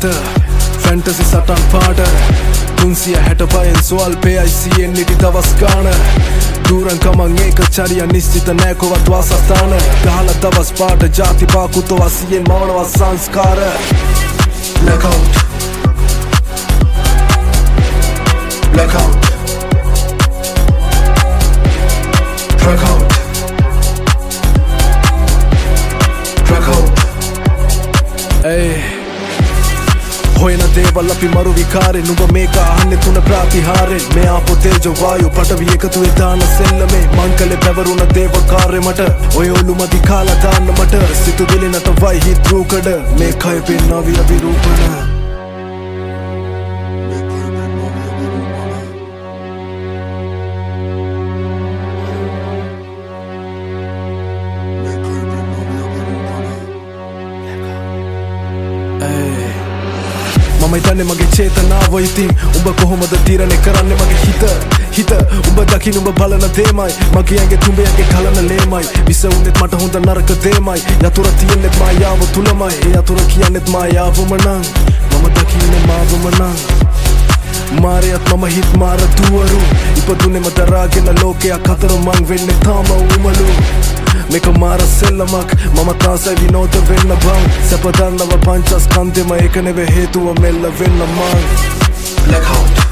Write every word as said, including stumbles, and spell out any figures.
මත ෆැන්ටසි සටන් පාට තුන්සිය හැට පහෙන් ස්වල්පයයි සියෙන් නිටි දවස් ගාන දූරන්කමන් ඒක චරිය නිශ්චිත නෑ කොවත් වාසස්ථාන ගහල දවස් පාට ජාති පාකුතෝ අසියෙන් මවනවා සංස්කාර Blackout Blackout Blackout Blackout Hey හොයන දේවල් අපි මරු විකාරෙන් නුඹ මේක අහන්නේ තුන ප්‍රාතිහාරෙන් මේ ආපෝ තේජෝ වායු පටවි එකතු දාන සෙල්ලමේ මං කලේ පැවරුණ දේව කාර්ය මට ඔය ඔලු මදි කාලා දාන්න මට සිතුවිලි නටවයි හිත් රූකඩ මේ කය පෙන්නා විර විරූපණ මම හිතන්නේ මගේ චේතනාව ඉතින් උඹ කොහොමද තීරණය කරන්නේ මගේ හිත හිත උඹ දකින්න උඹ බලන දේමයි මගේ ඇඟේ තුඹයගේ කලන ලේමයි විස උන්නේත් මට හොඳ නරක දේමයි යතුර තියෙන්නේ මායාව තුලමයි ඒ යතුර කියන්නේත් මායාවම නං මම දකින්නේ මාවම නං මාරයත් මම හිත් මාර දුවරු ඉපදුනේම දරාගෙන ලෝකයක් අතර මං වෙන්නේ තාම උමලු මේක මාර සෙල්ලමක් මම තාසයි විනෝද වෙන්න බං සැප දන්නව පංචස්කන්ධෙම ඒක නෙවෙයි හේතුව මෙල්ල වෙන්න මං Blackout